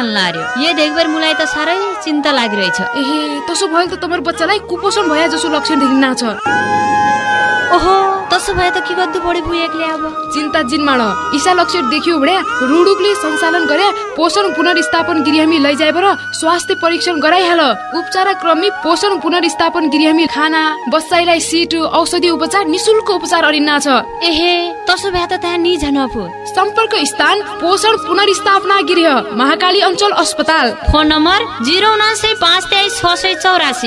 हाल्न आर्यो। ये देखभर मुलाई त साह्रै चिन्ता लागिरहेछ। एहे तसो भयो त तपाईहरु बच्चालाई कुपोषण भए जसो लक्षण देखिन छ। ओहो तसो भए त के गर्नु पढे पुगेकले अब चिन्ता जिन्माण ईसा लक्षण देखियो भने रुडुकले सञ्चालन गरे पोषण पुनर्स्थापन गृहमी लैजाए बर स्वास्थ्य परीक्षण गराइहाल। उपचार क्रमी पोषण पुनर्स्थापन गृहमी खाना बच्चाइलाई सिट औषधि उपचार निशुल्क उपचार अरिन्ना छ। एहे तसो भए त त्यहाँ नि जानु आफू। सम्पर्क स्थान पोषण पुनर्स्थापना गृह महाकाली अञ्चल अस्पताल। Phone number 079532684।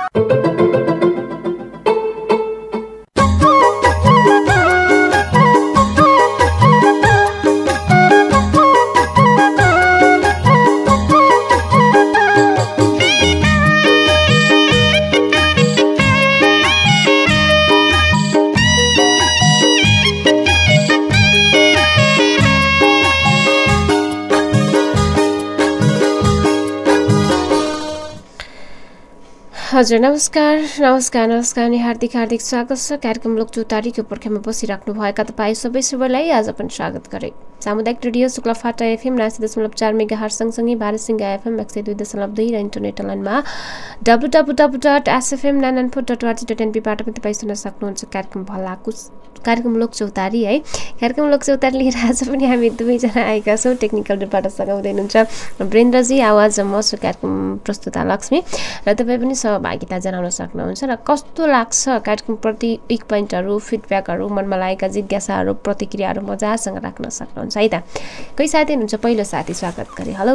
हजुर नमस्कार नि हार्दिक स्वागत छ। कार्यक्रम लोकचौतारीको पर्खामा बसिराख्नु भएका तपाईँ सबै सबैलाई आज पनि स्वागत गरे। सामुदायिक रेडियो शुक्लाफाटा एफएम 89.4 मेगाहर्ज सँगसँगै भारतसिंह एफएम 102.2 र इन्टरनेट लाइनमा www.sfm994.org.np बाट पनि तपाईँ सुन्न सक्नुहुन्छ। कार्यक्रम लोकचौतारी है। कार्यक्रम लोकचौतारी लिएर आज पनि हामी दुवैजना आएका छौँ। टेक्निकल डिपार्टमेन्ट सघाउँदै हुनुहुन्छ वीरेन्द्रजी, आवाज म छु कार्यक्रम प्रस्तुता लक्ष्मी, र तपाईँ पनि सहभागिता जनाउन सक्नुहुन्छ। र कस्तो लाग्छ कार्यक्रमप्रति विक पोइन्टहरू फिडब्याकहरू मनमा लागेका जिज्ञासाहरू प्रतिक्रियाहरू मजासँग राख्न सक्नुहुन्छ है त। कोही साथी हुनुहुन्छ, पहिलो साथी स्वागत गरे। हेलो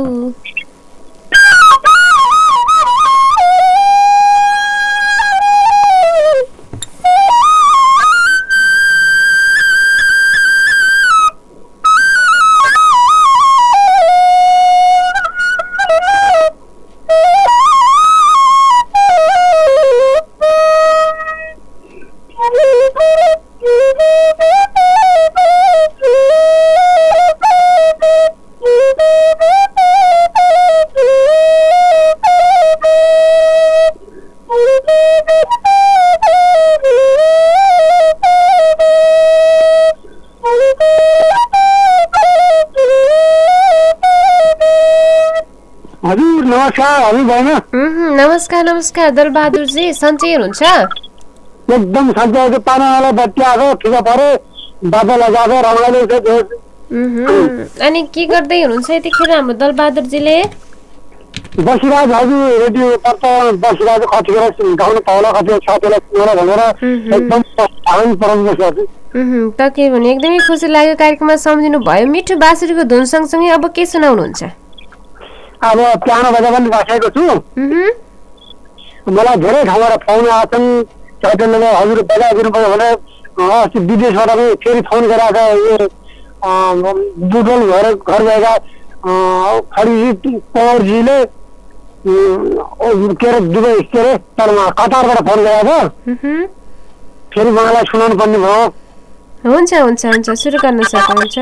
नमस्कार दलबहादुर जी, सन्चै हुनुहुन्छ? एकदम सन्चै। पानावाला बत्ती आएको ठिक परे बाजा लगाएको रमाइलो छ। अनि के गर्दै हुनुहुन्छ यतिखेर हाम्रो दलबहादुर जीले? बसिरहेको हजुर, रेडियो बसिरहेको कतिखेर गाउनु पाउला कतिखेर साथीलाई सुनेर भनेर एकदम टके भने एकदमै खुसी लाग्यो कार्यक्रममा सम्झिनु भयो। मिठो बाँसुरीको धुन सँगसँगै अब के सुनाउनुहुन्छ? अब पियानो बजा पनि राखेको छु। मलाई धेरै ठाउँबाट फोन आएछन्, चैतन्यले हजुर बजाइदिनु पर्यो भने अस्ति विदेशबाट पनि फेरि फोन गरेर यो बुटोल भएर घर गएका खडीजी पौरजीले के अरे दुबई के अरे कतारबाट फोन गरेको फेरि उहाँलाई सुनाउनु पर्ने भयो। हुन्छ सुरु गर्न सक्नुहुन्छ।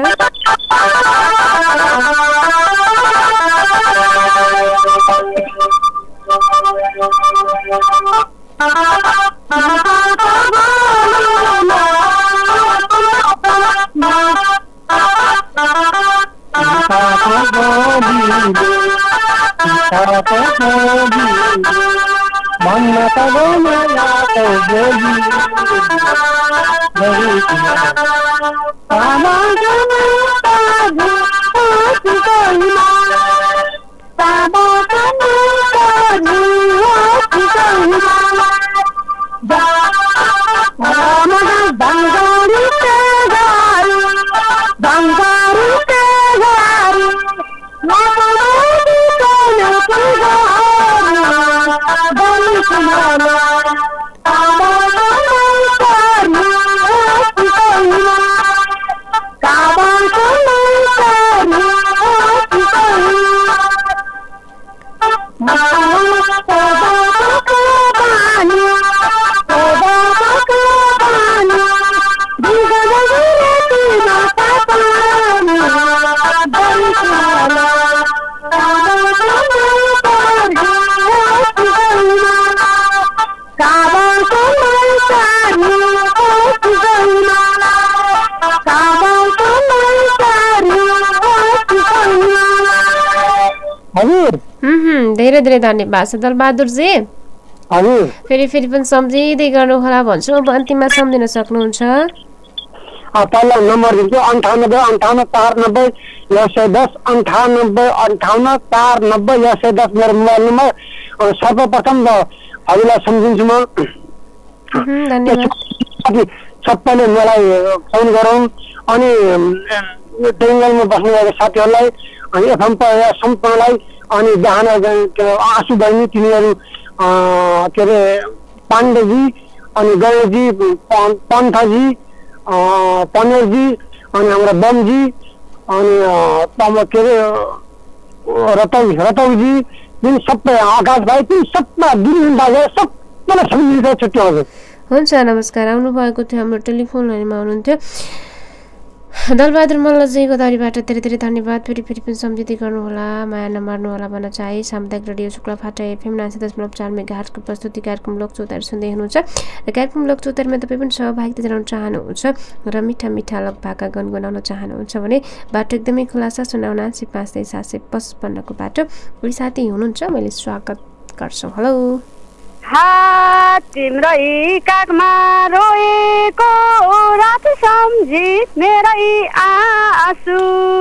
हजुर धेरै धेरै धन्यवाद छ दलबहादुरजी। हजुर फेरि पनि सम्झिँदै गर्नुहोला भन्छु। अब अन्तिममा सम्झिन सक्नुहुन्छ? पहिला नम्बर दिन्छु 98 58 490 110 98 58 490 110 मेरो मोबाइल नम्बर। सर्वप्रथम त हजुरलाई सम्झिन्छु म। धन्यवाद। सबैले मलाई फोन गरौँ अनि बेङ्गलमा बस्नुभएको साथीहरूलाई अनि एफएम सम्पूर्णलाई अनि बिहान आँसु बहिनी तिनीहरू के अरे पाण्डेजी अनि गणेशजी पन्थजी पनेरजी अनि हाम्रो बमजी अनि के अरे रतौजी जुन सबै आकाश भाइ ती सबै दुर्बिन बाजे सबैलाई सम्झिँदै छुट्टी हजुर। हुन्छ नमस्कार। आउनुभएको थियो हाम्रो टेलिफोन लाइनमा हुनुहुन्थ्यो दलबहादुर मल्लजीको तर्फबाट धेरै धेरै धन्यवाद। फेरि पनि सम्झिँदै गर्नुहोला, माया नमार्नुहोला भन्न चाहे। सामुदायिक रेडियो शुक्लाफाटा एफएम 90.4 मेगाहर्जको प्रस्तुति कार्यक्रम लोकचौतारी सुन्दै हुनुहुन्छ र कार्यक्रम लोकचौतारीमा तपाईँ पनि सहभागिता जनाउन चाहनुहुन्छ र मिठा मिठा लोकभाका गुनगुनाउन चाहनुहुन्छ भने बाटो एकदमै खुला छ। 79 5 बाटो कोही साथी हुनुहुन्छ, मैले स्वागत गर्छु। हेलो। तिम्रै काखमा रोएको रात सम्झी मेरै आँसु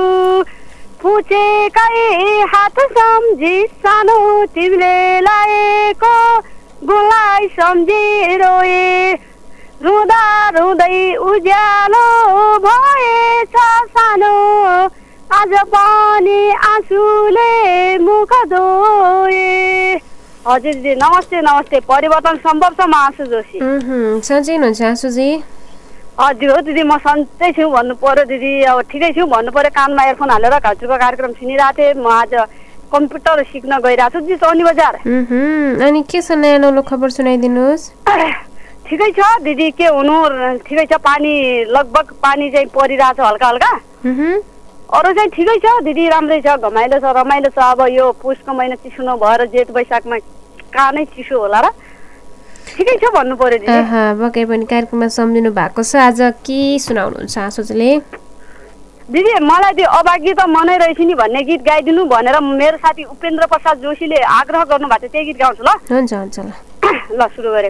पुछेकै हात सम्झी सानो तिमीले लाएको गुलाई सम्झी रोए रुँदा रुँदै उज्यालो भएछ सानो आज पनि आँसुले मुख धोए। हजुर दिदी नमस्ते। नमस्ते। परिवर्तन सम्भव छ म आँसु जोशी। सन्चै हुनुहुन्छ आँसुजी? हजुर हो दिदी, म सन्चै छु भन्नु पर्यो दिदी। अब ठिकै छु भन्नु पर्यो। कानमा एयरफोन हालेर हजुरको कार्यक्रम सुनिरहेको थिएँ। म आज कम्प्युटर सिक्न गइरहेको छु जी चौनी बजार। अनि के छ नयाँ नौलो खबर सुनाइदिनुहोस्। ठिकै छ दिदी, के हुनु ठिकै छ। पानी लगभग पानी चाहिँ परिरहेछ हल्का हल्का। अरू चाहिँ ठिकै छ दिदी, राम्रै छ, घमाइलो छ, रमाइलो छ। अब यो पुसको महिना चिसो नभएर जेठ वैशाखमा कहाँ नै चिसो होला र। ठिकै छ भन्नु पर्यो दिदी। पक्कै पनि कार्यक्रममा सम्झिनु भएको छ। आज के सुनाउनुहुन्छ आँसुजीले? दिदी मलाई त्यो अभागी त मनै रहेछ नि भन्ने गीत गाइदिनु भनेर मेरो साथी उपेन्द्र प्रसाद जोशीले आग्रह गर्नुभएको थियो। त्यही गीत गाउँछु ल। हुन्छ हुन्छ ल। ल सुरु गरे।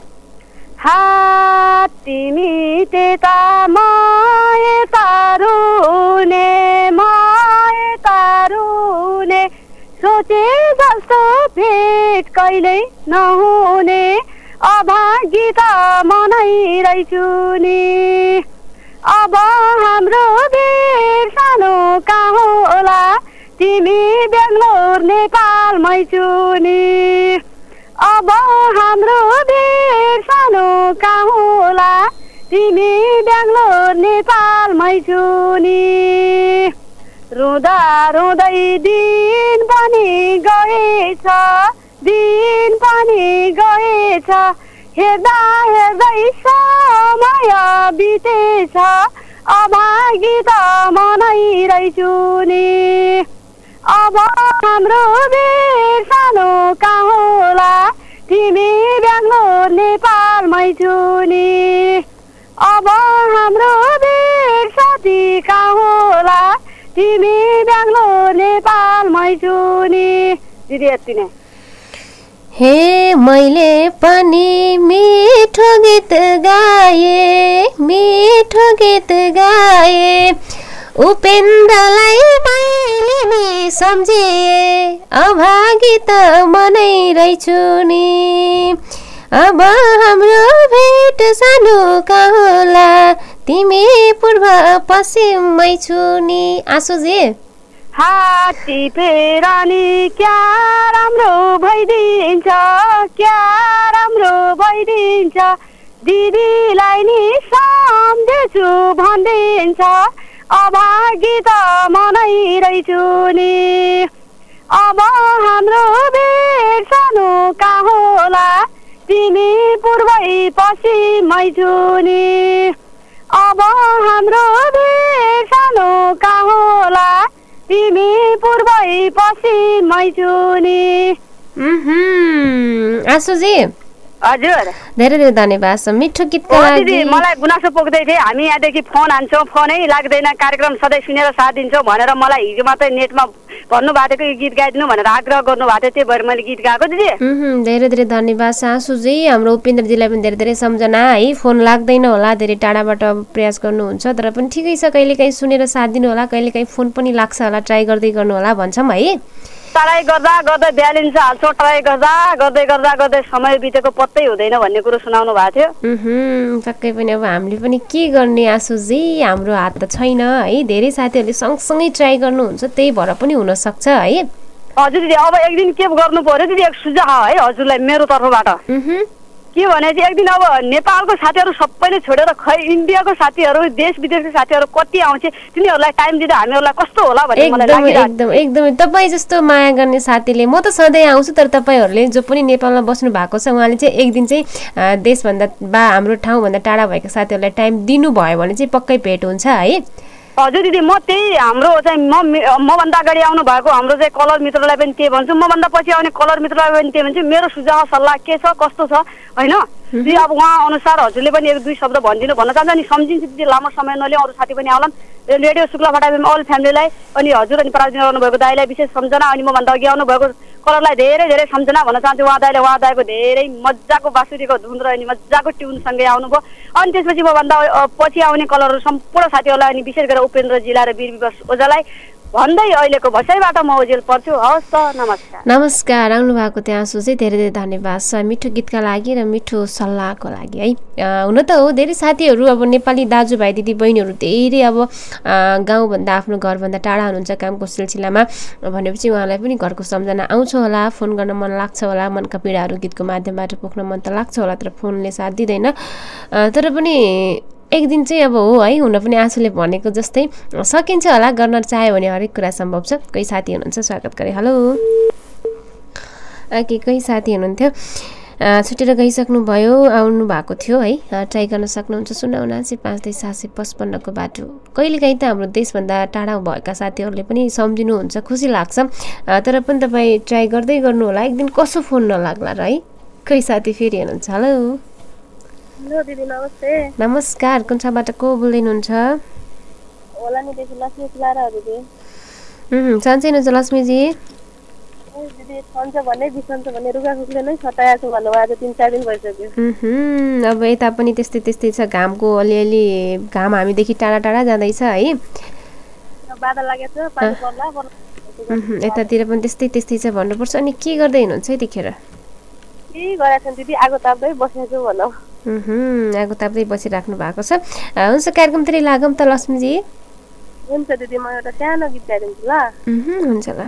तिमी त्यता म यता रुने सोचे जस्तो भेट कहिल्यै नहुने अभागी त मनै रहेछु नि। अब हाम्रो भेट सानो कहाँ होला तिमी बेङ्गलोर नेपालमै छु नि। अब हाम्रो भेट सानो कहाँ होला तिमी बेङ्गलोर नेपालमै छु नि। रुँदा रुँदै दिन पनि गएछ हेर्दा हेर्दै समय बितेछ अभागी त मनै रहेछु नि। अब हाम्रो भेट सानो कहाँ होला तिमी बेङ्गलोर नेपालमै छु नि। अब हाम्रो भेट साथी कहाँ होला तिमी बेङ्गलोर नेपालमै छु नि। दिदी यति नै। हे मैले पनि मिठो गीत गाए उपेन्द्रलाई मैले नि सम्झिए अभागी त मनै रहेछु नि। अब हाम्रो भेट सानो कहाँ होला तिमी पूर्व पश्चिममै छु नि। आँसुजी टिपेर नि क्या राम्रो भइदिन्छ दिदीलाई नि सम्झेछु भनिदिन्छ अभागी त मनै रहेछु नि। अब हाम्रो भेट सानो कहाँ होला तिमी पूर्वै पश्चिममै छु नि। अब हाम्रो भेट सानो कहाँ होला तिमी पूर्वै पश्चिममै छु नि। आँसुजी हजुर धेरै धेरै धन्यवाद छ मिठो गीतका हो लागि। दिदी मलाई गुनासो पोख्दै थिए हामी यहाँदेखि फोन हान्छौँ फोनै लाग्दैन कार्यक्रम सधैँ सुनेर साथ दिन्छौँ भनेर मलाई हिजो मात्रै नेटमा भन्नुभएको थियो कि गीत गाइदिनु भनेर आग्रह गर्नुभएको थियो त्यही भएर मैले गीत गाएको दिदी। धेरै धेरै धन्यवाद सासुजी। हाम्रो उपेन्द्रजीलाई पनि धेरै धेरै सम्झना है, फोन लाग्दैन होला, धेरै टाढाबाट प्रयास गर्नुहुन्छ तर पनि ठिकै छ, कहिलेकाहीँ सुनेर साथ दिनु होला, कहिलेकाहीँ फोन पनि लाग्छ होला, ट्राई गर्दै गर्नु होला भन्छौँ है। ट्राई गर्दा गर्दै ब्यालेन्स हाल्छौँ, ट्राई गर्दा गर्दै समय बितेको पत्तै हुँदैन भन्ने कुरो सुनाउनु भएको थियो। पक्कै पनि अब हामीले पनि के गर्ने आशुजी, हाम्रो हात त छैन है। धेरै साथीहरूले सँगसँगै ट्राई गर्नुहुन्छ त्यही भएर पनि हुनसक्छ है। हजुर दिदी अब एक दिन के गर्नु पर्यो दिदी, एक सुझाव है हजुरलाई मेरो तर्फबाट के भने चाहिँ एक दिन अब नेपालको साथीहरू सबैले छोडेर खै इन्डियाको साथीहरू देश विदेशको साथीहरू कति आउँछ तिनीहरूलाई टाइम दिँदा हामीहरूलाई कस्तो होला भन्ने मलाई लागिरहेको छ। एकदमै तपाईँ जस्तो माया गर्ने साथीले, म त सधैँ आउँछु तर तपाईँहरूले जो पनि नेपालमा बस्नु भएको छ उहाँले चाहिँ एक दिन चाहिँ देशभन्दा हाम्रो ठाउँभन्दा टाढा भएको साथीहरूलाई टाइम दिनुभयो भने चाहिँ पक्कै भेट हुन्छ है। हजुर दिदी म त्यही हाम्रो चाहिँ मभन्दा अगाडि आउनु भएको हाम्रो चाहिँ कलर मित्रलाई पनि त्यही भन्छु, मभन्दा पछि आउने कलर मित्रलाई पनि त्यही भन्छु। मेरो सुझाव सल्लाह के छ कस्तो छ होइन दिदी, अब उहाँ अनुसार हजुरले पनि एक दुई शब्द भनिदिनु भन्न चाहन्छ नि, सम्झिन्छ दिदी, लामो समय नलियो, अरू साथी पनि आउलान्। रेडियो शुक्ला फटाफट अल फ्यामिलीलाई अनि हजुर अनि पराजन गर्नुभएको दाइलाई विशेष सम्झना, अनि मभन्दा अघि आउनुभएको कलरलाई धेरै धेरै सम्झना भन्न चाहन्छु। उहाँ दाइको धेरै मजाको बाँसुरीको धुन र अनि मजाको ट्युनसँगै आउनुभयो। अनि त्यसपछि मभन्दा पछि आउने कलरहरू सम्पूर्ण साथीहरूलाई अनि विशेष गरेर उपेन्द्रजीलाई र वीर विवश ओझालाई भन्दै अहिलेको भसाइबाट म ओजेल पर्छु। हवस् त, नमस्कार। नमस्कार। आउनु भएको त्यहाँ सुझै धेरै धेरै धन्यवाद छ मिठो गीतका लागि र मिठो सल्लाहको लागि है। हुन त हो धेरै साथीहरू अब नेपाली दाजुभाइ दिदी बहिनीहरू धेरै अब गाउँभन्दा आफ्नो घरभन्दा टाढा हुनुहुन्छ कामको सिलसिलामा, भनेपछि उहाँलाई पनि घरको सम्झना आउँछ होला, फोन गर्न मन लाग्छ होला, मनका पीडाहरू गीतको माध्यमबाट पोख्न मन त लाग्छ होला तर फोनले साथ दिँदैन। तर पनि एक दिन चाहिँ अब हो है, हुन पनि आँसुले भनेको जस्तै सकिन्छ होला, गर्न चाह्यो भने हरेक कुरा सम्भव छ। कोही साथी हुनुहुन्छ, स्वागत गरे। हेलो कोही साथी हुनुहुन्थ्यो छुटेर गइसक्नु भयो, आउनु भएको थियो है, ट्राई गर्न सक्नुहुन्छ 079 को बाटो। कहिलेकाहीँ त हाम्रो देशभन्दा टाढा भएका साथीहरूले पनि सम्झिनुहुन्छ, खुसी लाग्छ, तर पनि तपाईँ ट्राई गर्दै गर्नु होला, एक दिन कसो फोन नलाग्ला र है। कोही साथी फेरि हुनुहुन्छ। हेलो हेलो दिदी नमस्ते। नमस्कार, कुन ठाउँबाट को बोल्दै हुनुहुन्छ? ओलानीदेखि लक्ष्मी पुलारा दिदी। सन्चै हुनुहुन्छ लक्ष्मीजी? दिदी सन्च भन्ने बिसन्च भन्ने रुगाखुकले नै सताएको छु भन्नुभयो, आज 3-4 दिन भइसक्यो। अब यता पनि त्यस्तै त्यस्तै छ, घामको अलिअलि घाम हामीदेखि टाढा टाढा जाँदैछ है, बादल लागेको छ, पानी पर्ला। यतातिर पनि त्यस्तै त्यस्तै छ भन्नुपर्छ। अनि के गर्दै हुनुहुन्छ यतिखेर? के गरेको छ दिदी, आगो ताप्दै बसेको छु भनौँ। आगो ताप्दै बसिराख्नु भएको छ। हुन्छ कार्यक्रमतिर लागौँ त लक्ष्मीजी। हुन्छ दिदी, म एउटा सानो गीत गाइदिन्छु ल। हुन्छ ल।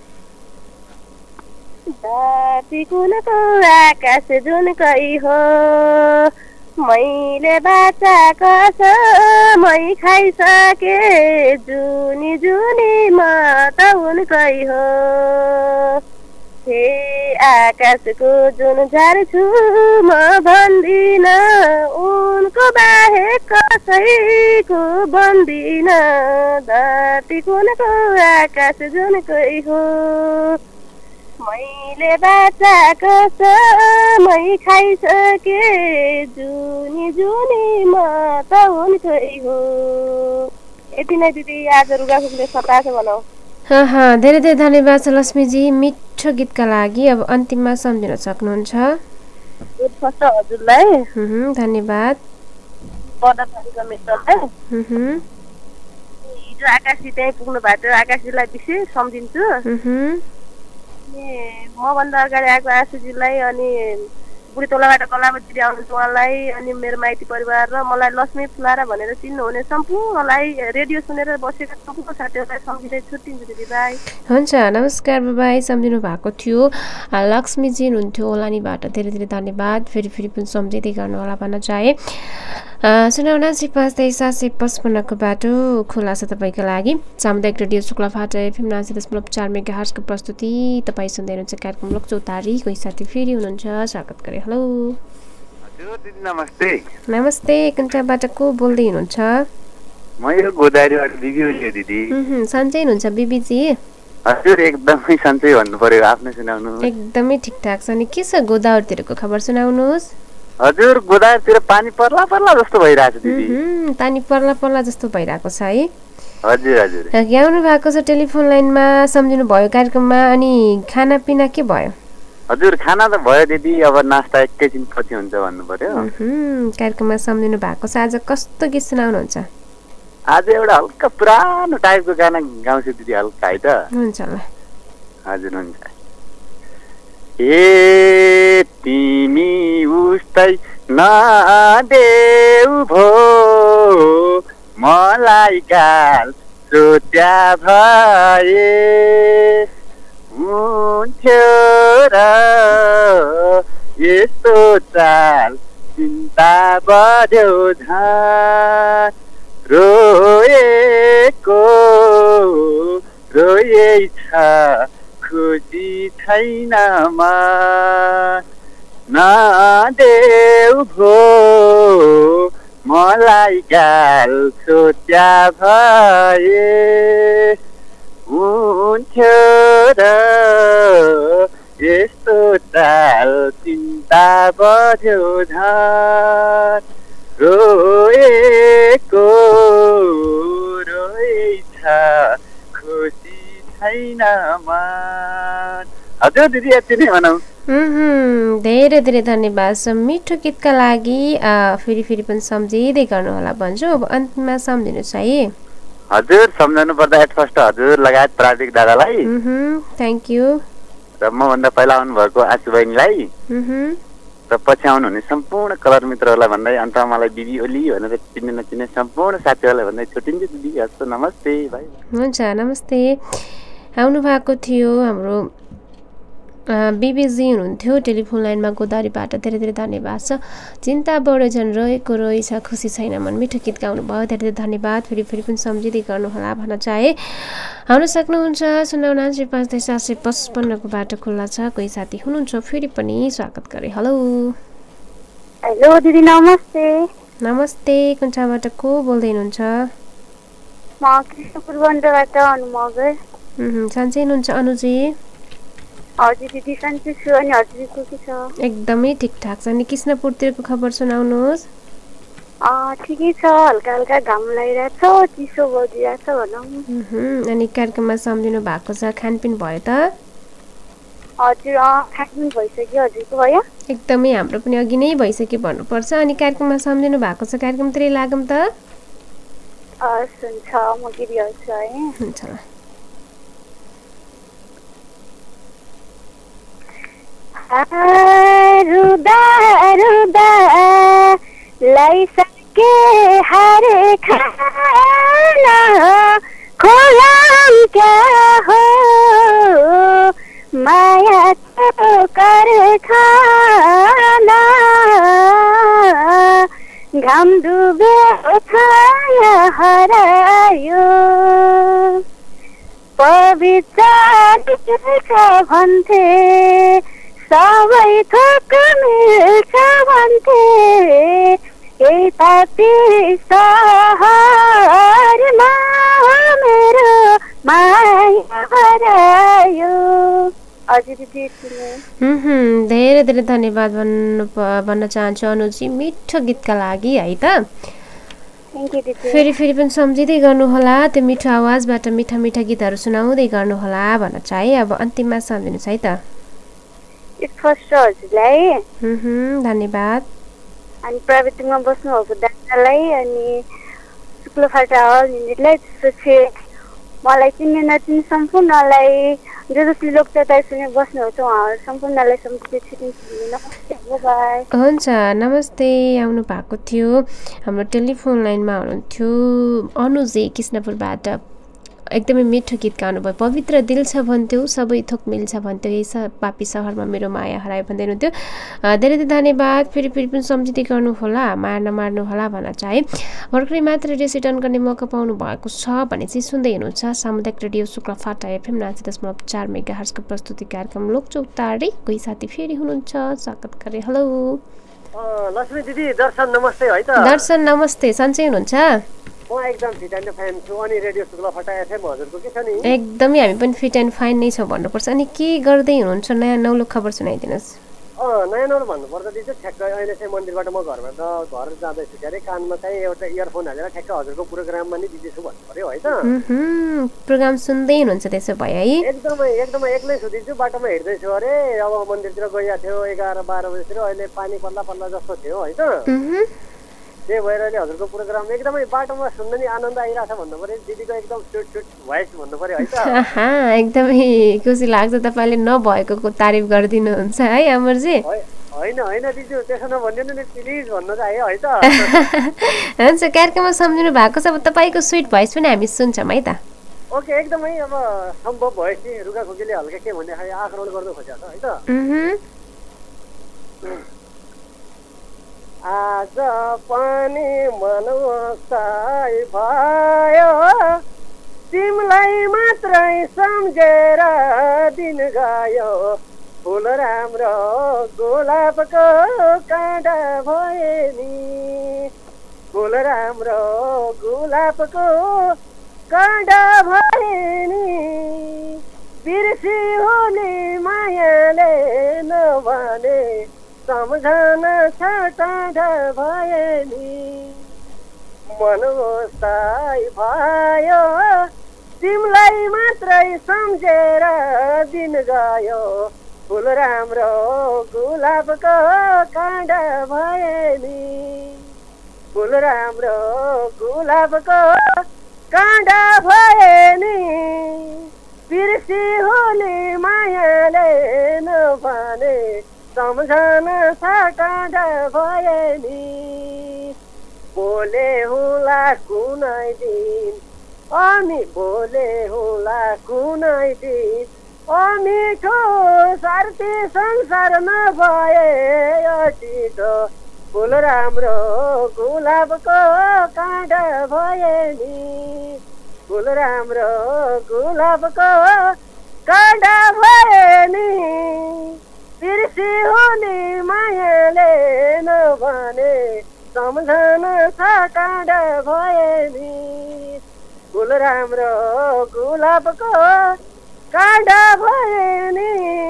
धरती कुनको आकाश जुनकै हो, मैले बाचाको मै खाइसके, जुनी जुनी म त उनकै हो। हे आकाशको जुन झार्छु म भन्दिन, उनको बाहेक कसैको बन्दिन। धरती कुनको आकाश जुनकै हो, मैले बाचाको मै खाइसके, जुनी जुनी म त उनकै हो। यति नै दिदी, आज रुगाखुकले सताएको भनौँ। धेरै धेरै धन्यवाद छ लक्ष्मीजी मिठो गीतका लागि। अब अन्तिममा सम्झिन सक्नुहुन्छ? हजुरलाई धन्यवाद। हिजो आकाशी त्यहीँ पुग्नु भएको थियो, आकाशीलाई विशेष सम्झिन्छु। मभन्दा अगाडि आएको आशुजीलाई अनि बुढी तोलाबाट कलावती आउनुहुन्छ उहाँलाई, अनि मेरो माइती परिवार र मलाई लक्ष्मी फुलारा भनेर चिन्नुहुने सम्पूर्णलाई, रेडियो सुनेर बसेका सम्पूर्ण साथीहरूलाई सम्झिँदै छुट्टिन्छु दिदी, बाई। हुन्छ, नमस्कार बाई। सम्झिनु भएको थियो लक्ष्मीजी हुनुहुन्थ्यो ओलानीबाट, धेरै धेरै धन्यवाद। फेरि पनि सम्झिँदै गर्नु होला भन्न चाहे। 079 को बाटो खुला छ तपाईँको लागि। सामुदायिक रेडियो शुक्ला फाटा FM 90.4 मेगाहर्जको प्रस्तुति तपाईँ सुन्दै हुनुहुन्छ कार्यक्रम लोकचौतारी। कोही साथी फेरि हुनुहुन्छ, स्वागत गरे। हेलो हजुर दिदी नमस्ते। नमस्ते, कुन ठाउँबाट को बोल्दै हुनुहुन्छ? म यो गोदारीबाट बिबी ओली दिदी। सन्चै हुनुहुन्छ बिबीजी? हजुर एकदमै सन्चै भन्नु पर्यो आफ्नो सुनाउनु एकदमै ठिकठाक छ नि के छ गोदावरीतिरको खबर सुनाउनुहोस् हजुर गोदावरीतिर पानी पर्ला पर्ला जस्तो भइरहेछ दिदी पानी पर्ला पर्ला जस्तो भइरहेको छ है हजुर हजुर आउनु भएको छ टेलिफोन लाइनमा सम्झिनु भयो कार्यक्रममा अनि खानापिना के भयो हजुर खाना त भयो दिदी अब नास्ता एकैछिन पछि हुन्छ भन्नु पर्यो कार्यक्रममा सम्झिनु भएको छ आज कस्तो गीत सुनाउनुहुन्छ आज एउटा हल्का पुरानो टाइपको गाना गाउँछु दिदी हल्का है त हुन्छ ल हजुर हुन्छ ए तिमी उस्तै नदेऊ भो मलाई गाल सोच्या भए हुन्थ्यो र यस्तो चाल चिन्ता बढ्यो झन् रोएको रोयै छ खुसी छैन नदेऊ भो मलाई गाल सोच्या भए हुन्थ्यो र यस्तो चाल चिन्ता बढ्यो झन् रोएको रोइ छ खुसी छैन हजुर दिदी यति नै भनौँ धेरै धेरै धन्यवाद छ मिठो गीतका लागि फेरि फेरि पनि सम्झिँदै गर्नुहोला भन्छु अब अन्तिममा सम्झिनुहोस् है हजुर सम्झाउनु पर्दा एट फर्स्ट हजुर लगायत प्राविधिक दादालाई थ्याङ्क यू र मभन्दा पहिला आउनुभएको आशु बहिनीलाई र पछि आउनुहुने सम्पूर्ण कलर मित्रहरूलाई भन्दै अन्त मलाई दिदी ओली भनेर चिन्ने नचिन्ने सम्पूर्ण साथीहरूलाई भन्दै छुट्टिन्छु दिदी हस् नमस्ते भाइ हुन्छ नमस्ते आउनु भएको थियो हाम्रो बिबिजी हुनुहुन्थ्यो टेलिफोन लाइनमा गोदावरीबाट धेरै धेरै धन्यवाद छ चिन्ता बढ्यो झन् रहेको रहेछ खुसी छैन मन मिठो गीत गाउनु भयो धेरै धेरै धन्यवाद फेरि फेरि पनि सम्झिँदै गर्नुहोला भन्न चाहे आउन सक्नुहुन्छ 0995-755 को बाटो खुल्ला छ कोही साथी हुनुहुन्छ फेरि पनि स्वागत गरे हेलो हेलो दिदी नमस्ते नमस्ते कुन ठाउँबाट को बोल्दै हुनुहुन्छ म कृष्णपुर बन्दरबाट अनु मगर सन्चै हुनुहुन्छ अनुजी हजुर दिदी सन्चै छु अनि हजुरको के छ एकदमै ठिकठाक छ अनि कृष्णपुरतिरको खबर सुनाउनुहोस् ठिकै छ हल्का हल्का घाम लागिरहेछ चिसो बजिरहेछ भनौँ अनि कार्यक्रममा सम्झिनु भएको छ खानपिन भयो त हजुर खानपिन भइसक्यो हजुरको भयो एकदमै हाम्रो पनि अघि नै भइसक्यो भन्नुपर्छ अनि कार्यक्रममा सम्झिनु भएको छ कार्यक्रमतिरै लागौँ त हुन्छ म गिरिहाल्छु है हुन्छ ल रुदा रुदा लाइसके हरे खाना खोलाम क्या हो माया तो कर खाना घाम डुबे छाया हरायो पवित्र भन्थे सबै थोक मिल्छ भन्थे यही पापी सहरमा मेरो माया हरायो हजुर दिदी धेरै धेरै धन्यवाद भन्न चाहन्छु अनुजी मिठो गीतका लागि है त फेरि फेरि पनि सम्झिँदै गर्नुहोला त्यो मिठो आवाजबाट मिठा मिठा गीतहरू सुनाउँदै गर्नुहोला भन्न चाहे अब अन्तिममा सम्झिनुहोस् है त फर्स्ट हजुरलाई धन्यवाद अनि प्राइभेटमा बस्नुभएको दादालाई अनि शुक्ल फाटा हललाई त्यसपछि मलाई चिन्ने नचिन्ने सम्पूर्णलाई जो जसले लोकचौतारी सुने बस्नुहुन्छ उहाँहरू सम्पूर्णलाई हुन्छ नमस्ते आउनु भएको थियो हाम्रो टेलिफोन लाइनमा हुनुहुन्थ्यो अनुजी कृष्णपुरबाट एकदमै मिठो गीत गाउनुभयो पवित्र दिल छ भन्थ्यो सबै थोक मिल्छ भन्थ्यो यही पापी सहरमा मेरो माया हरायो भन्दै हुनुहुन्थ्यो धेरै धेरै धन्यवाद फेरि फेरि पनि सम्झिँदै गर्नुहोला माया नमार्नु होला भन्न चाहे भर्खरै मात्र रेडियो रिटर्न गर्ने मौका पाउनु भएको छ भने चाहिँ सुन्दै हुनुहुन्छ सामुदायिक रेडियो शुक्ल फाटा FM 90.4 मेगाहर्जको प्रस्तुति कार्यक्रम लोकचौतारी कोही साथी फेरि हुनुहुन्छ स्वागत गरे हेलो लक्ष्मी दिदी दर्शन नमस्ते है त दर्शन नमस्ते सन्चै हुनुहुन्छ म एकदम फिट एन्ड फाइन छु। अनि रेडियो शुक्लाफटा एफएम हजुरको के छ नि? एकदमै हामी पनि फिट एन्ड फाइन नै छौँ भन्नुपर्छ। अनि के गर्दै हुनुहुन्छ? नयाँ नौलो खबर सुनाइदिनुहोस्। नयाँ नौलो भन्नुपर्दा चाहिँ ठ्याक्क अहिले चाहिँ मन्दिरबाट म घर जाँदैछु के अरे, कानमा चाहिँ एउटा इयरफोन हालेर ठ्याक्क हजुरको प्रोग्राममा नि बिजी छु भन्नु पर्यो है त। प्रोग्राम सुन्दै हुनुहुन्छ त्यसो भए है? एकदमै एकदमै एक्लै सुतिन्छु, बाटोमा हिँड्दैछु अरे। अब मन्दिरतिर गइरहेको थियो 11-12 बजीतिर, अहिले पानी पर्ला जस्तो थियो है त। त्यही भएर अहिले हजुरको प्रोग्राम एकदमै बाटोमा सुन्न नि आनन्द आइरहेछ भन्नु पर्यो। दिदीको एकदम स्विट भोइस भन्नु पर्यो है त। एकदमै खुसी लाग्छ तपाईँले नभएको तारिफ गरिदिनुहुन्छ है अमरजी। होइन दिदी त्यसो नभनिदिनु नि प्लिज भन्नु चाहिँ है त। हुन्छ, कार्यक्रममा सम्झिनु भएको छ। अब तपाईँको स्विट भोइस पनि हामी सुन्छौँ है त। ओके, एकदमै अब सम्भव भएपछि रुगाखुकीले हल्का के भन्ने खाले आक्रमण गर्नु खोजेको छ है त। आज पनि मनोसाई भयो, तिमीलाई मात्रै सम्झेर दिन गयो। फुल राम्रो गुलाबको काँडा भए नि, फुल राम्रो गुलाबको काँडा भए नि। बिर्सी होली मायाले नभने, सम्झना छ टाढा भए नि। मनोसाई भयो, तिमीलाई मात्रै सम्झेर दिन गयो। फुल राम्रो गुलाबको काँडा भए नि, फुल राम्रो गुलाबको काँडा भए नि। बिर्सी होली मायाले नभने, सम्झना छ टाढा भए नि। बोले होला कुनै दिन, अनि बोले होला कुनै दिन, मिठो सार्थी संसार नभए अटिटो। फुल राम्रो गुलाबको काँडा भए नि, फुल राम्रो गुलाबको काँडा भए नि। बिर्सी होली मायाले नभने, सम्झना छ टाढा भए नि। फुल राम्रो गुलाबको काँडा भए नि।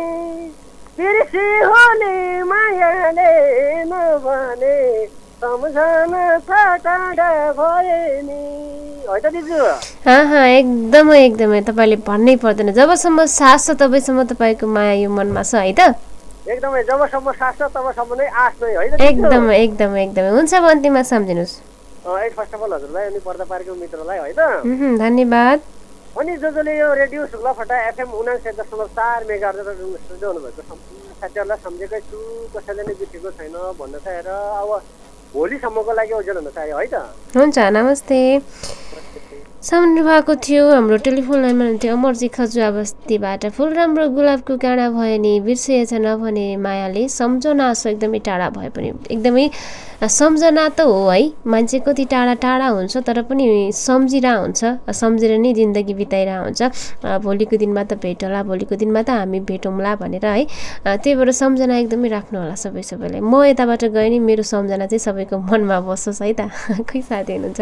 बिर्सी होली मायाले नभने, सम्झना छ टाढा भए नि। है त दिजु? एकदमै तपाईँले भन्नै पर्दैन। जबसम्म सास छ तबैसम्म तपाईँको माया यो मनमा छ है त। एकदमै जबसम्म सास छ तबसम्म नै आश नै है त। एकदमै हुन्छ। अब अन्तिममा सम्झिनुहोस्। फर्स्ट अफ अल हजुरलाई अनि पर्दा पारेको मित्रलाई है त धन्यवाद। अनि जसले यो रेडियो शुक्लाफटा एफएम 99.4 मेगाहर्ज सुन्दै हुनुभएको सम्पूर्ण साथीहरूलाई सम्झेकै छु। कसैले नै बितेको छैन भन्न चाहेर अब भोलिसम्मको लागि ओजेल हुन चाह्यो है त। हुन्छ, नमस्ते। सम्झिनु भएको थियो हाम्रो टेलिफोन लाइनमा हुन्थ्यो अमरजी खजुवा बस्तीबाट। फुल राम्रो गुलाबको काँडा भए नि, बिर्सिएछ नभने मायाले, सम्झना छ एकदमै टाढा भए पनि। एकदमै सम्झना त हो है, मान्छे कति टाढा टाढा हुन्छ तर पनि सम्झिरहेको हुन्छ, सम्झेर नै जिन्दगी बिताइरहेको हुन्छ। भोलिको दिनमा त भेट होला, भोलिको दिनमा त हामी भेटौँला भनेर है। त्यही भएर सम्झना एकदमै राख्नु होला सबैलाई। म यताबाट गएँ नि मेरो सम्झना चाहिँ सबैको मनमा बसोस् है त। खोइ साथी हुनुहुन्छ?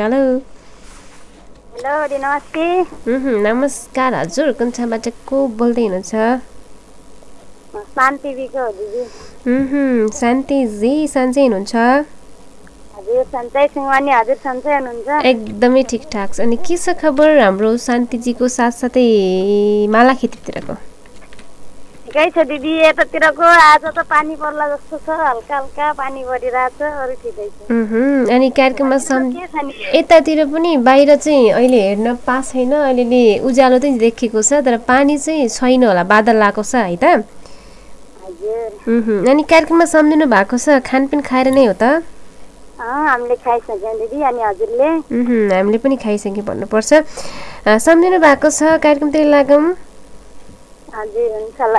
हेलो नमस्ते। नमस्कार हजुर, कुनचाबाट को बोल्दै हुनुहुन्छ? शान्तिजीको दिदी। शान्तिजी सन्चै हुनुहुन्छ? हजुर सन्चै छु। अनि हजुर सन्चै हुनुहुन्छ? एकदमै ठिकठाक छ। अनि के छ खबर हाम्रो शान्तिजीको साथसाथै माला खेतीतिरको? ठिकै छ दिदी, यतातिरको आज त पानी पर्ला जस्तो छ, हल्का हल्का पानी परिरहेछ, अरू ठिकै छ। अनि कार्यक्रममा यतातिर पनि बाहिर चाहिँ अहिले हेर्न पास छैन, अहिले उज्यालो चाहिँ देखेको छ तर पानी चाहिँ छैन होला, बादल लागेको छ है त। अनि कार्यक्रममा सम्झिनु भएको छ, खानपिन खाएर नै हो त? हामीले खाइसक्यौँ दिदी। अनि हजुरले? हामीले पनि खाइसक्यौँ भन्नुपर्छ। सम्झिनु भएको छ, कार्यक्रमतिर लागौँ। हजुर हुन्छ ल।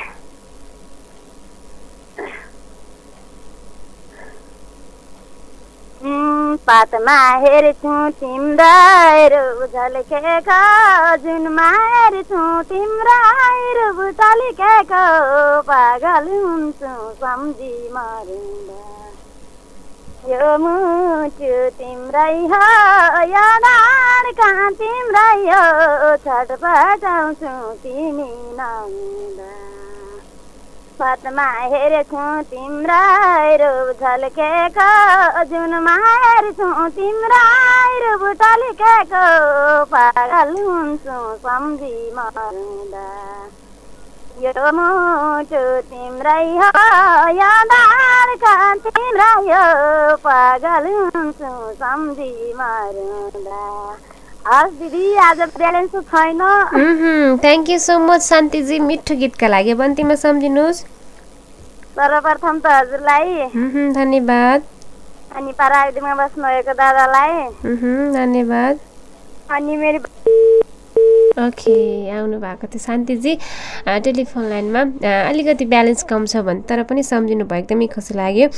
पातमा हेर्छु तिम्रो झल्केको, जुनमा हेर्छु तिम्रो झल्केको, पागल हुन्छु सम्झी मरिँदा। यो मुटु तिम्रै हो यो धड्कन तिम्रै हो छटपटाउँछु तिमी नहुँदा पटमा हेरेछु तिम्रै रूप झल्केको जुनमा हेर्छु तिम्रै रूप टल्केको पागल हुन्छु सम्झी मर्दा यो मुटु तिम्रै हो यो धड्कन तिम्रै हो पागल हुन्छु सम्झी मर्दा हस् दिदी आज ब्यालेन्स छैन थ्याङ्क यू सो मच शान्तिजी मिठो गीतका लागि अब अन्तिममा सम्झिनुहोस् सर्वप्रथम त हजुरलाई धन्यवाद अनि प्राविधिकमा बस्नुभएको दादालाई धन्यवाद अनि मेरो ओके आउनु भएको थियो शान्तिजी टेलिफोन लाइनमा अलिकति ब्यालेन्स कम छ भने तर पनि सम्झिनु भयो एकदमै खुसी लाग्यो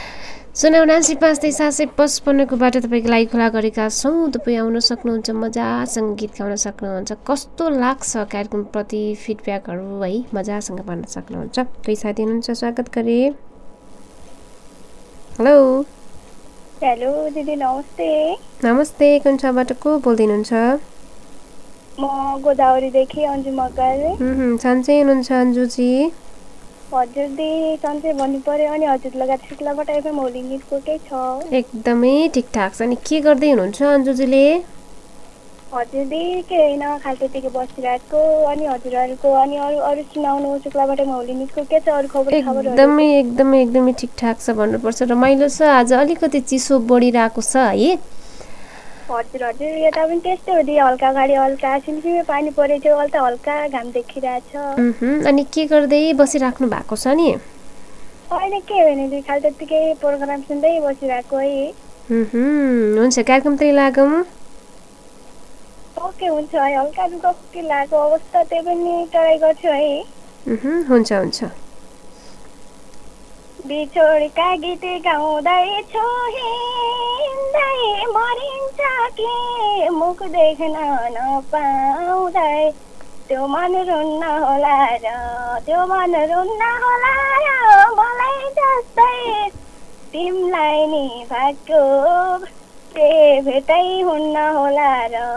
07953 बाट तपाईँको लागि खुला गरेका छौँ तपाईँ आउन सक्नुहुन्छ मजासँग गीत गाउन सक्नुहुन्छ कस्तो लाग्छ कार्यक्रमप्रति फिडब्याकहरू है मजासँग भन्न सक्नुहुन्छ कोही साथी हुनुहुन्छ स्वागत गरे हेलो हेलो दिदी नमस्ते नमस्ते कुन ठाउँबाट को बोल्दै हुनुहुन्छ म गोदावरीदेखि अन्जु मगर सन्चै हुनुहुन्छ अन्जुजी हजुर दी सन्चै भन्नु पर्यो अनि हजुर लगायत शुक्लाबाट एफएम होलिङ गीतको के छ एकदमै ठिकठाक छ अनि के गर्दै हुनुहुन्छ अन्जुजीले हजुर दी के होइन खालकोतिर बसिरहेको अनि हजुरहरूको अनि अरू सुनाउनु शुक्लाबाट होलिङ गीतको के छ अरू खबर एकदमै ठिकठाक छ भन्नुपर्छ रमाइलो छ आज अलिकति चिसो बढिरहेको छ है हजुर यता पनि त्यस्तै हो दी हल्का गाडी हल्का सिमसिमे पानी परेको थियो अहिले त हल्का घाम देखिरहेछ अनि के गर्दै बसिराख्नु भएको छ नि अहिले के होइन दी खालि त्यतिकै प्रोग्राम सुन्दै बसिरहेको है हुन्छ कार्यक्रमतिर लागौँ ओके हुन्छ है हल्का दुःख के लागेको अवस्था त्यही पनि ट्राई गर्छु है हुन्छ बिछोडका गीत गाउँदैछु हिँड्दै मरिन्छ कि मुख देख्न नपाउँदै त्यो मन रुन्न होला र मलाई जस्तै तिमीलाई नि भाग्यो भेटै हुन्न होला र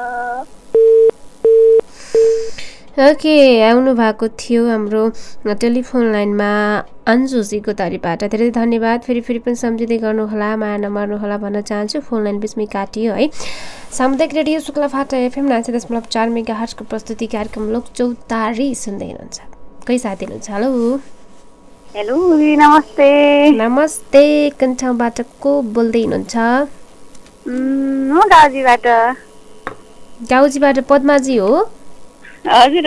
ओके आउनु भएको थियो हाम्रो टेलिफोन लाइनमा अन्जुजी गोदावरीबाट धेरै धन्यवाद फेरि पनि सम्झिँदै गर्नुहोला माया नमार्नुहोला भन्न चाहन्छु फोन लाइन बिचमै काटियो है सामुदायिक रेडियो शुक्लाफाटा एफएम 90.4 मेगाहर्जको प्रस्तुति कार्यक्रम लोक चौतारी सुन्दै हुनुहुन्छ कोही साथी हुनुहुन्छ हेलो नमस्ते कुन ठाउँबाट को बोल्दै हुनुहुन्छ म गाउँजीबाट पद्माजी हो हजुर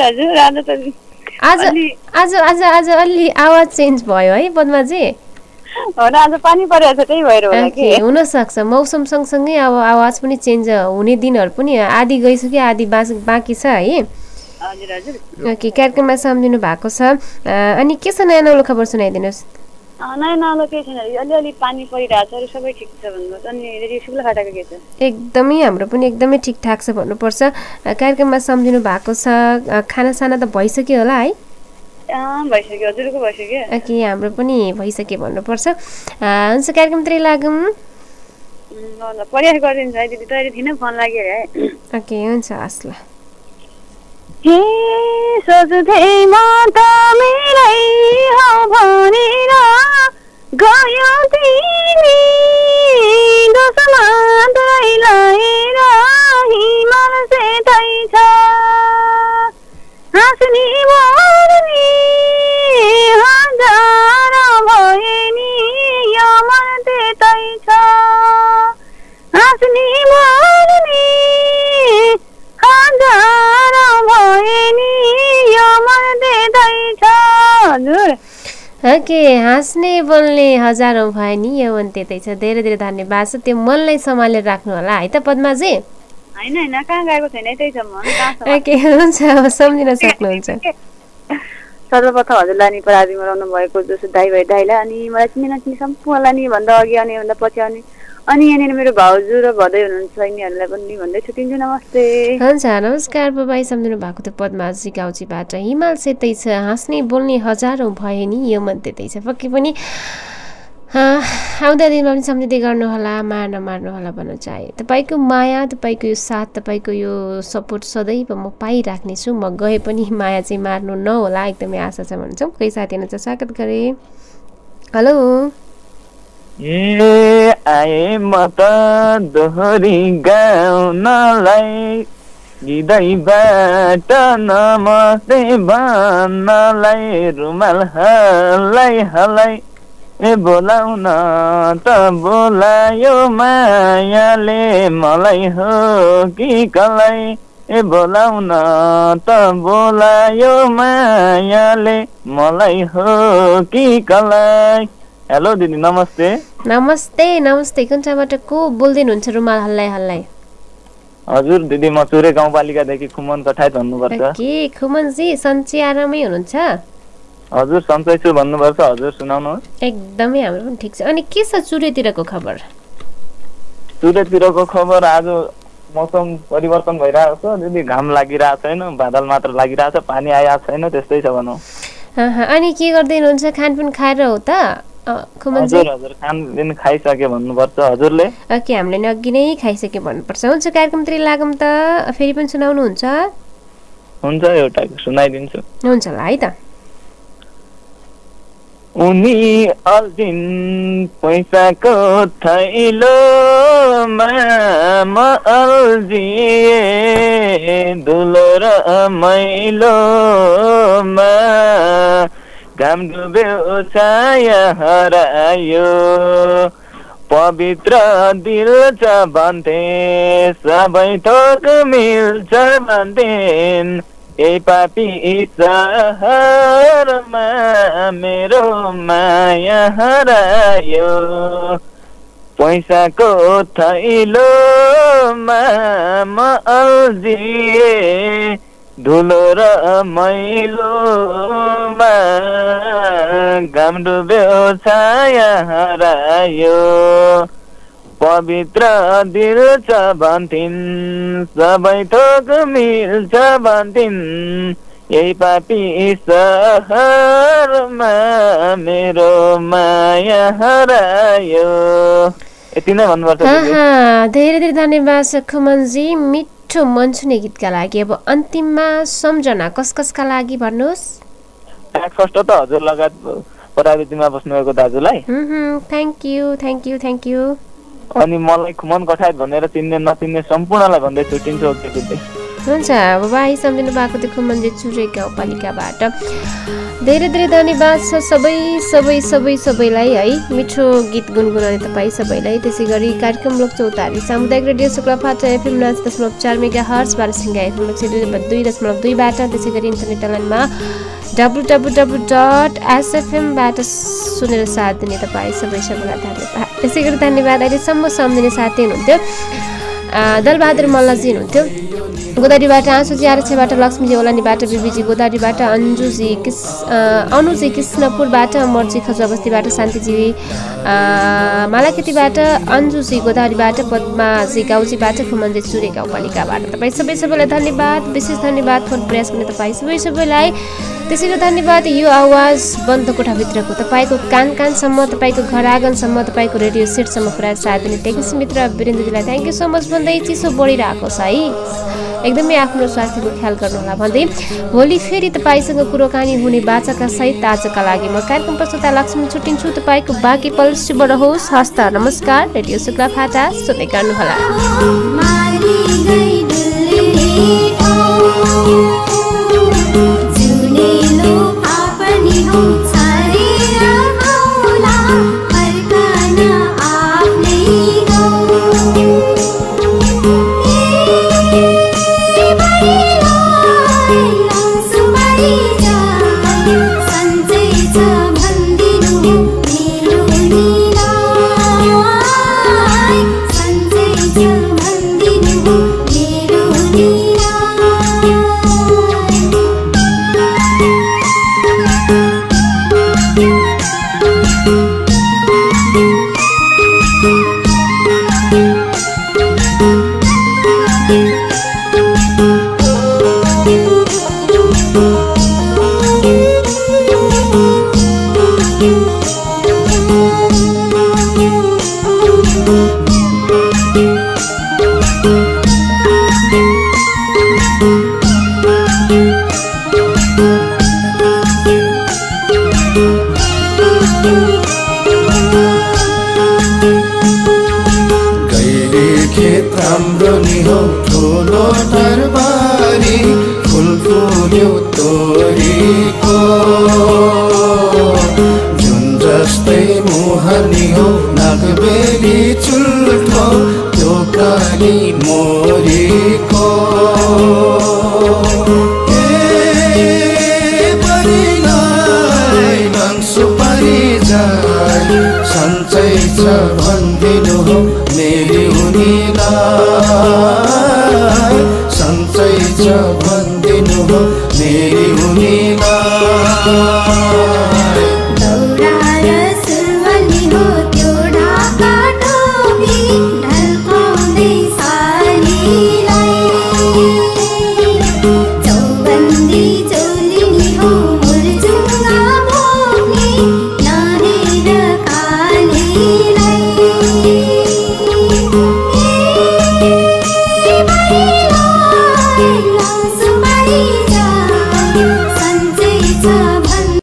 आज अलि आवाज चेन्ज भयो है पद्माजी आज पानी परेको छ त्यही भएर होला कि हुन सक्छ मौसम सँगसँगै अब आवाज पनि चेन्ज हुने दिनहरू पनि आधी गइसक्यो आधी बाँकी छ है ओके कार्यक्रममा सम्झिनु भएको छ अनि के छ नयाँ नौलो खबर सुनाइदिनुहोस् नयाँ नौलो केही छैन अलिअलि पानी परिरहेको छ सबै ठिक छ भन्नुहोस् अनि रेडियो शुक्लाफाटाको के छ एकदमै हाम्रो पनि एकदमै ठिकठाक छ भन्नुपर्छ कार्यक्रममा सम्झिनु भएको छ खानासाना त भइसक्यो होला है भइसक्यो हजुरको भइसक्यो ओके हाम्रो पनि भइसक्यो भन्नुपर्छ हुन्छ कार्यक्रमतिर लागौँ ल प्रयास गरिदिन्छ है दिदी तैँले थिएन फोन लाग्यो है ओके हुन्छ हस् ल हे सोच्दै म तिमीलाई हौ भनेर गयो तिमी गसमा दैलाएर हिमाल सेतै छ हाँस्ने मर्ने हजार भए नि यो मन त्यतै छ हाँस्ने मर्ने हजार भए नि यो मन त्यतै छ हजुर ओके हाँस्ने बोल्ने हजारौँ भयो नि यो मन त्यतै छ धेरै धेरै धन्यवाद छ त्यो मनलाई सम्हालेर राख्नु होला है त पद्माजी हैन कहाँ गएको छैन त्यही छ म ओके हुन्छ अब सम्झिन सक्नुहुन्छ सर्वप्रथम हजुरलाई नि पराधीमा रहनु भएको जसो दाइ भाइ दाइलाई अनि मलाई चिने नचिने सम्पूर्णलाई नि भन्दा अघि अनि भन्दा पछि आउने अनि यहाँनिर मेरो भाउजू र भदै हुनुहुन्छ यिनीहरूलाई पनि भन्दै छुट्टिन्छु नमस्ते हुन्छ नमस्कार बाबाई सम्झिनु भएको थियो पद्माजी गाउँजीबाट हिमाल सेतै छ हाँस्ने बोल्ने हजारौँ भए नि यो मन त्यतै छ पक्कै पनि आउँदा दिनमा पनि सम्झिँदै गर्नुहोला, माया नमार्नुहोला भन्न चाहे। तपाईँको माया, तपाईँको यो साथ, तपाईँको यो सपोर्ट सदैव म पाइराख्नेछु। म गए पनि माया चाहिँ मार्नु नहोला, एकदमै आशा छ भन्छौँ। कोही साथी हुनुहुन्छ, स्वागत गरे। हेलो। ए आए म त दोहोरी गाउनलाई, हृदयबाट नमस्ते भन्नलाई, रुमाल हल्लाई हल्लाई ए बोलाउन त बोलायो मायाले मलाई हो कि कसलाई, ए बोलाउन त बोलायो मायाले मलाई हो कि कसलाई। हेलो दिदी, नमस्ते। नमस्ते नमस्ते। कुन चाहिँबाट को बोल्दै हुनुहुन्छ? रुमाल हल्लाई हल्लाई। हजुर दिदी, म चुरे गाउँपालिकादेखि खुमन कठायत भन्नुपर्छ। के खुमनजी, सन्चै आरामै हुनुहुन्छ? हजुर सन्चै छु भन्नुपर्छ। हजुर सुनाउनुहोस्। एकदमै हाम्रो पनि ठिक छ। अनि के छ चुरेतिरको खबर? चुरेतिरको खबर आज मौसम परिवर्तन भइरहेको छ दिदी, घाम लागिरहेको छैन, बादल मात्र लागिरहेको छ, पानी आइरहेको छैन, त्यस्तै छ भनौँ। अनि के गर्दै हुनुहुन्छ? खानपिन खाएर हो त खुमनजी? हजुर हजुर, खानपिन खाइसके भन्नुपर्छ। हजुरले? ओके, हामीले नि अघि नै खाइसके भन्नुपर्छ। हुन्छ, कार्यक्रमतिर लागौँ त। फेरि पनि सुनाउनुहुन्छ? हुन्छ, एउटा सुनाइदिन्छु। हुन्छ ल है त। उनी अल्झिन् पैसाको थैलोमा, म अल्झिए धुलो र मैलोमा, घाम डुब्यो छाया हरायो, पवित्र दिल छ भन्थे, सबै थोक मिल्छ भन्थेन्, यही पापी सहरमा मेरो माया हरायो, पैसाको थैलोमा म अल्झिए धुलो र मैलोमा, घाम डुब्यो छाया हरायो, पवित्र दिल छ भन्थिन्, सबै थोक मिल्छ भन्थिन्, यही पापी सहरमा मेरो माया हरायो। यति नै भन्नुपर्छ। धेरै धेरै धन्यवाद खुमनजी, मिठो मन छुने गीतका लागि। अब अन्तिममा सम्झना कस कसका लागि भन्नुहोस्? फर्स्ट त हजुर लगायत प्राविधिकमा बस्नुभएको दाजुलाई thank you thank you thank you. अनि मलाई खुमन कठायत भनेर चिन्ने नचिन्ने सम्पूर्णलाई भन्दै छुट्टिन्छु। हुन्छ, अब भाइ सम्झिनु भएको थियो खुमनजी चुरे गाउँपालिकाबाट। धेरै धेरै धन्यवाद छ सबैलाई है, मिठो गीत गुनगुनाउने तपाईँ सबैलाई। त्यसै गरी कार्यक्रम लोक चौतारी सामुदायिक radio Shuklaphanta FM 90.4 megahertz, Barasinga FM 102.2बाट, त्यसै गरी इन्टरनेट लाइनमा www.sfm.बाट सुनेर साथ दिने तपाईँ सबैलाई धन्यवाद। त्यसै गरी धन्यवाद अहिलेसम्म सम्झिने साथी हुनुहुन्थ्यो दलबहादुर मल्लजी हुनुहुन्थ्यो, गोदारीबाट आँसुजी, आरक्षबाट लक्ष्मीजी, ओलानीबाट बिबीजी, गोदारीबाट अनुजी कृष्णपुरबाट मर्जी, खजुवा बस्तीबाट शान्तिजी, मालाखेतीबाट अन्जुजी, गोदारीबाट पद्माजी, गाउँजीबाट खुमनजी चुरे गाउँपालिकाबाट तपाईँ सबैलाई धन्यवाद। विशेष धन्यवाद फोन प्रयास गर्ने तपाईँ सबैलाई। त्यसैले धन्यवाद यो आवाज बन्द कोठाभित्रको तपाईँको कानसम्म, तपाईँको घर आँगनसम्म, तपाईँको रेडियो सेटसम्म पुरा साथ दिने टेक्निसियन मित्र वीरेन्द्रजीलाई थ्याङ्क यू सो मच भन्दै, चिसो बढिरहेको छ है, एकदमै आफ्नो स्वास्थ्यको ख्याल गर्नुहोला भन्दै, भोलि फेरि तपाईँसँग कुराकानी हुने बाचाका सहित आजका लागि म कार्यक्रम प्रस्तुता लक्ष्मी छुट्टिन्छु। तपाईँको बाँकी पल शुभ रहोस्। हस्त नमस्कार। रेडियो शुक्लाफाटा सुन्दै गर्नुहोला। पर्ने हो नागबेली चुल्ठो दोकानी मोरीको सुपारी जाई सन्चै छ भन्दिनु हो